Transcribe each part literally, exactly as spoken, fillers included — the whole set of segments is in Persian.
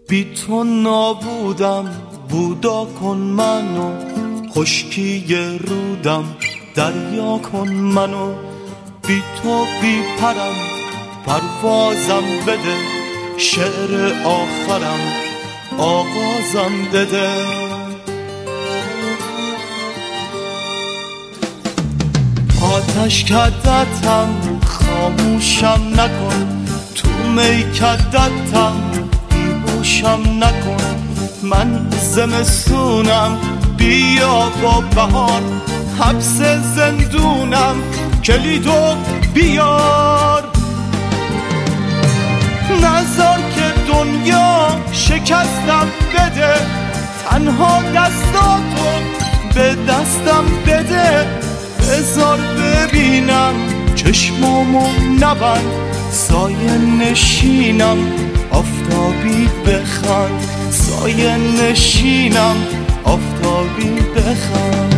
بی تو نابودم، بودا کن منو، خشکی رودم دریا کن منو. بی تو بی پرم، پروازم بده، شعر آخرم آغازم بده. آتش کدتم خاموشم نکن، تو می کدتم بیهوشم نکن. من زمستونم بیا با بهار، حبس زندونم کلیدو بیار. نذار که دنیا شکستم بده، تنها دستاتو به دستم بده. بذار ببینم چشمامو نبند، سایه نشینم آفتابی بخند، سایه نشینم آفتابی بخند.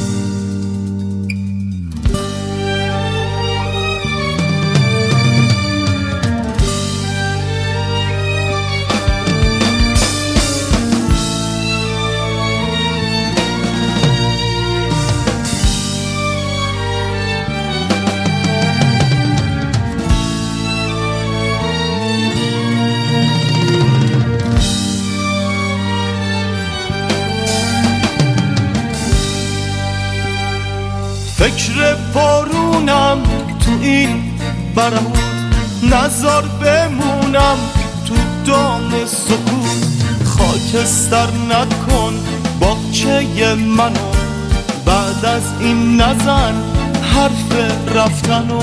فکر بارونم تو این برهوت، نزار بمونم تو دام سکوت. خاکستر نکن باغچه منو، بعد از این نزن حرف رفتنو.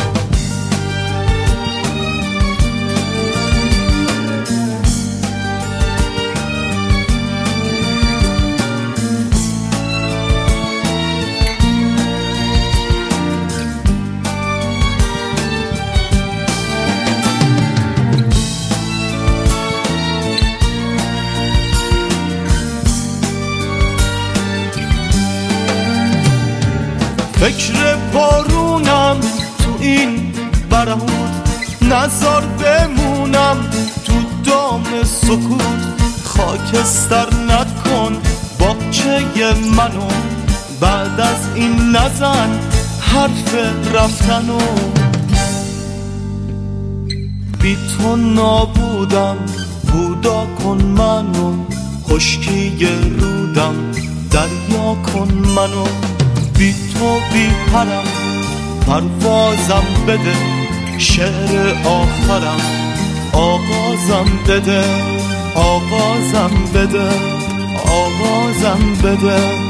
فکر بارونم تو این برهوت، نزار بمونم تو دام سکوت. خاکستر نکن باغچه منو، بعد از این نزن حرف رفتنو. بی تو نابودم، بودا کن منو، خشکی رودم دریا کن منو. بی تو بی پرم، پروازم بده، شعر آخرم آغازم بده، آغازم بده، آغازم بده.